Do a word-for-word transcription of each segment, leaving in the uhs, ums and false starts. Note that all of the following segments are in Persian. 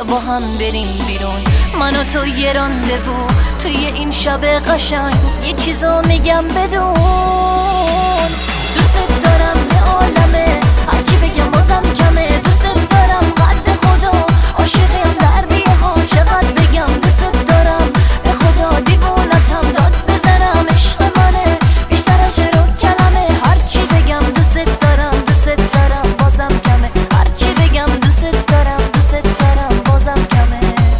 با هم بریم بیرون، من و تو یه راندوو توی این شب قشنگ، یه چیزو میگم بدون. دوست دارم به عالمه، هرچی بگم بازم کمه. دوست دارم قد خدا، عاشقم دردیه ها چقدر بگم. دوست دارم به خدا، دیوونتم داد بزنم. عشق منه بیشتر از شعر و کلمه، هرچی بگم دوست دارم دوست دارم بازم کمه. هرچی بگم دوست دارم دوست دارم بازم کمه.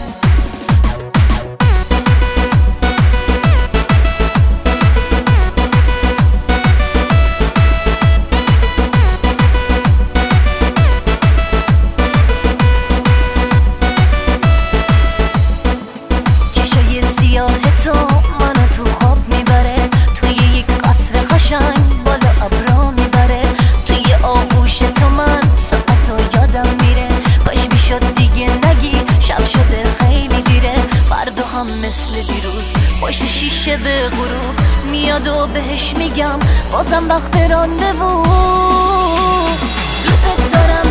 چشای سیاه تو منو تو خواب میبره، توی یک قصر قشنگ بالا ابرا میبره. توی آغوش تو من ساعتا یادم میره، کاش میشد دیگه نگی شب شده خیلی دیره. فردا هم مثل دیروز پشت شیشه به غروب میاد و بهش میگم بازم وقت راندوو. دوست دارم